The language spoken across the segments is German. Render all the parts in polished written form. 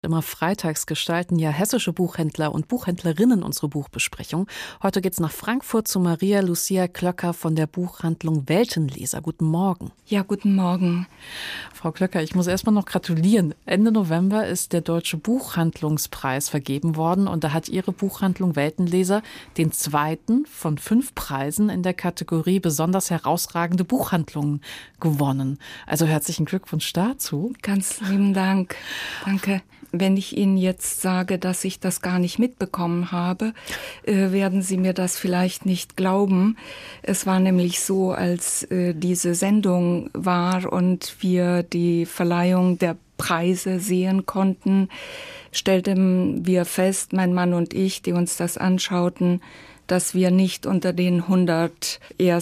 Immer freitags gestalten ja hessische Buchhändler und Buchhändlerinnen unsere Buchbesprechung. Heute geht's nach Frankfurt zu Maria Lucia Klöcker von der Buchhandlung Weltenleser. Guten Morgen. Ja, guten Morgen. Frau Klöcker, ich muss erstmal noch gratulieren. Ende November ist der Deutsche Buchhandlungspreis vergeben worden und da hat Ihre Buchhandlung Weltenleser den zweiten von 5 Preisen in der Kategorie besonders herausragende Buchhandlungen gewonnen. Also herzlichen Glückwunsch dazu. Ganz lieben Dank. Danke. Wenn ich Ihnen jetzt sage, dass ich das gar nicht mitbekommen habe, werden Sie mir das vielleicht nicht glauben. Es war nämlich so, als diese Sendung war und wir die Verleihung der Preise sehen konnten, stellten wir fest, mein Mann und ich, die uns das anschauten, dass wir nicht unter den 100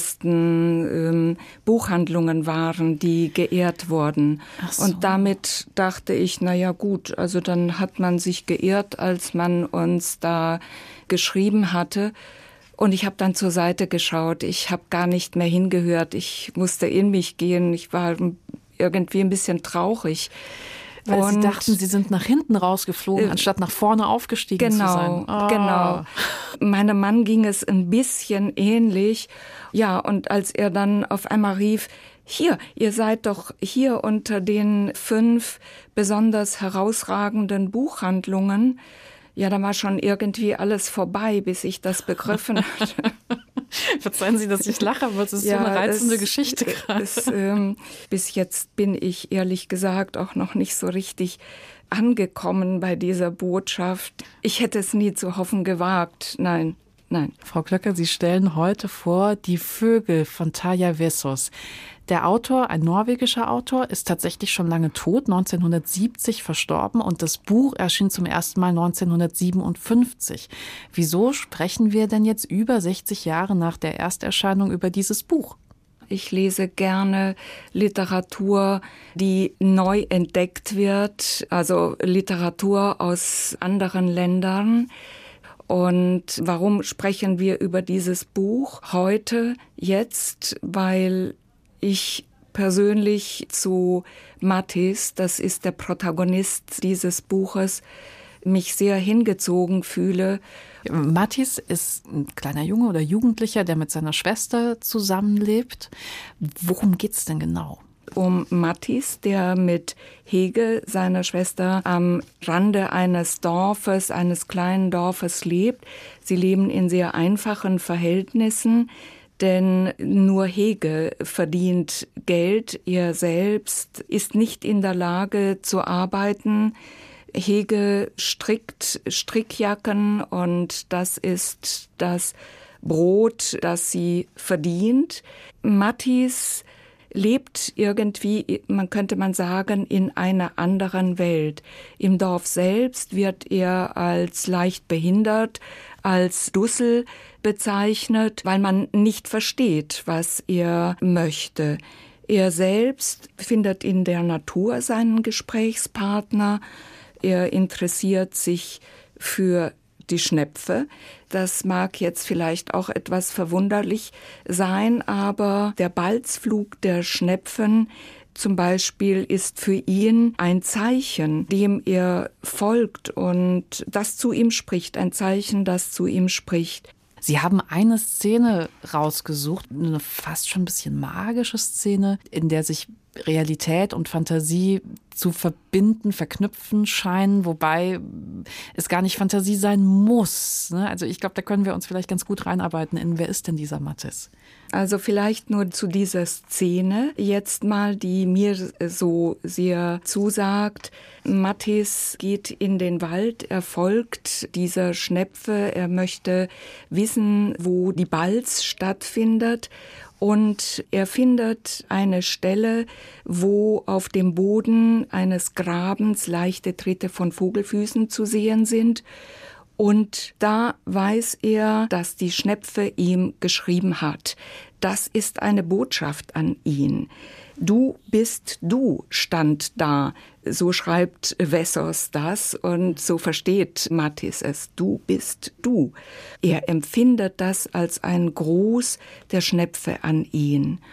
ersten Buchhandlungen waren, die geehrt wurden. Ach so. Und damit dachte ich, na ja gut, also dann hat man sich geehrt, als man uns da geschrieben hatte. Und ich habe dann zur Seite geschaut. Ich habe gar nicht mehr hingehört. Ich musste in mich gehen. Ich war irgendwie ein bisschen traurig. Weil Sie dachten, Sie sind nach hinten rausgeflogen, anstatt nach vorne aufgestiegen zu sein. Genau. Meinem Mann ging es ein bisschen ähnlich. Ja, und als er dann auf einmal rief, hier, ihr seid doch hier unter den 5 besonders herausragenden Buchhandlungen. Ja, da war schon irgendwie alles vorbei, bis ich das begriffen hatte. Verzeihen Sie, dass ich lache, aber es ist so eine reizende Geschichte gerade. Bis jetzt bin ich ehrlich gesagt auch noch nicht so richtig angekommen bei dieser Botschaft. Ich hätte es nie zu hoffen gewagt. Nein. Frau Klöcker, Sie stellen heute vor Die Vögel von Tarja Vesaas. Der Autor, ein norwegischer Autor, ist tatsächlich schon lange tot, 1970 verstorben und das Buch erschien zum ersten Mal 1957. Wieso sprechen wir denn jetzt über 60 Jahre nach der Ersterscheinung über dieses Buch? Ich lese gerne Literatur, die neu entdeckt wird, also Literatur aus anderen Ländern. Und warum sprechen wir über dieses Buch heute, jetzt? Weil ich persönlich zu Matthijs, das ist der Protagonist dieses Buches, mich sehr hingezogen fühle. Matthijs ist ein kleiner Junge oder Jugendlicher, der mit seiner Schwester zusammenlebt. Worum geht's denn genau? Um Matthijs, der mit Hege, seiner Schwester, am Rande eines Dorfes, eines kleinen Dorfes lebt. Sie leben in sehr einfachen Verhältnissen, denn nur Hege verdient Geld. Er selbst ist nicht in der Lage zu arbeiten. Hege strickt Strickjacken und das ist das Brot, das sie verdient. Matthijs lebt irgendwie, könnte man sagen, in einer anderen Welt. Im Dorf selbst wird er als leicht behindert, als Dussel bezeichnet, weil man nicht versteht, was er möchte. Er selbst findet in der Natur seinen Gesprächspartner. Er interessiert sich für die Schnepfe. Das mag jetzt vielleicht auch etwas verwunderlich sein, aber der Balzflug der Schnepfen zum Beispiel ist für ihn ein Zeichen, dem er folgt und das zu ihm spricht, ein Zeichen, das zu ihm spricht. Sie haben eine Szene rausgesucht, eine fast schon ein bisschen magische Szene, in der sich Realität und Fantasie zu verbinden, verknüpfen scheinen, wobei es gar nicht Fantasie sein muss. Also ich glaube, da können wir uns vielleicht ganz gut reinarbeiten in wer ist denn dieser Matthijs? Also vielleicht nur zu dieser Szene jetzt mal, die mir so sehr zusagt. Matthijs geht in den Wald, er folgt dieser Schnepfe, er möchte wissen, wo die Balz stattfindet. Und er findet eine Stelle, wo auf dem Boden eines Grabens leichte Tritte von Vogelfüßen zu sehen sind. Und da weiß er, dass die Schnepfe ihm geschrieben hat. Das ist eine Botschaft an ihn. Du bist du, stand da. So schreibt Vesaas das und so versteht Matthijs es. Du bist du. Er empfindet das als ein Gruß der Schnepfe an ihn.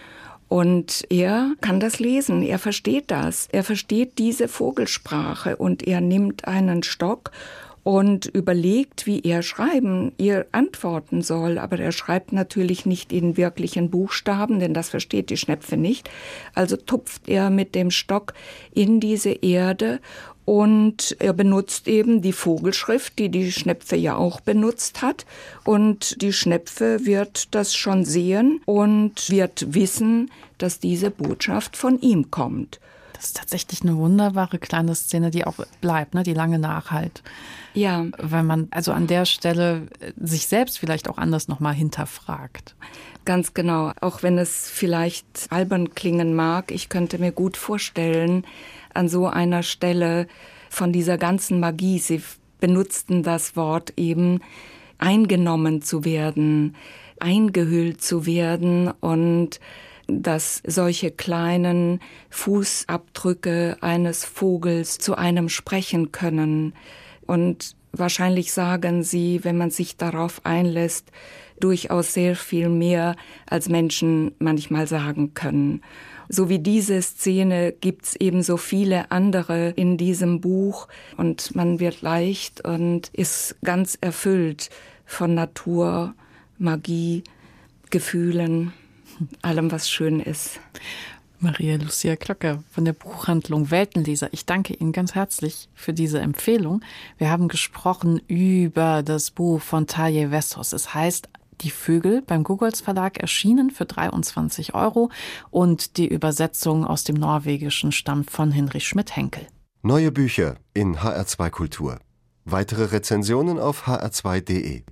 Und er kann das lesen, er versteht das, er versteht diese Vogelsprache und er nimmt einen Stock und überlegt, wie er ihr antworten soll. Aber er schreibt natürlich nicht in wirklichen Buchstaben, denn das versteht die Schnepfe nicht. Also tupft er mit dem Stock in diese Erde und er benutzt eben die Vogelschrift, die die Schnepfe ja auch benutzt hat. Und die Schnepfe wird das schon sehen und wird wissen, dass diese Botschaft von ihm kommt. Das ist tatsächlich eine wunderbare kleine Szene, die auch bleibt, ne? Die lange nachhalt. Ja. Weil man also an der Stelle sich selbst vielleicht auch anders nochmal hinterfragt. Ganz genau. Auch wenn es vielleicht albern klingen mag, ich könnte mir gut vorstellen, an so einer Stelle von dieser ganzen Magie, Sie benutzten das Wort eben, eingenommen zu werden, eingehüllt zu werden und dass solche kleinen Fußabdrücke eines Vogels zu einem sprechen können. Und wahrscheinlich sagen sie, wenn man sich darauf einlässt, durchaus sehr viel mehr, als Menschen manchmal sagen können. So wie diese Szene gibt's eben so viele andere in diesem Buch und man wird leicht und ist ganz erfüllt von Natur, Magie, Gefühlen, allem, was schön ist. Maria Lucia Klöcker von der Buchhandlung Weltenleser. Ich danke Ihnen ganz herzlich für diese Empfehlung. Wir haben gesprochen über das Buch von Tarjei Vesaus. Es heißt Die Vögel, beim Gogolz Verlag erschienen für 23 € und die Übersetzung aus dem Norwegischen stammt von Hinrich Schmidt-Henkel. Neue Bücher in HR2 Kultur. Weitere Rezensionen auf hr2.de.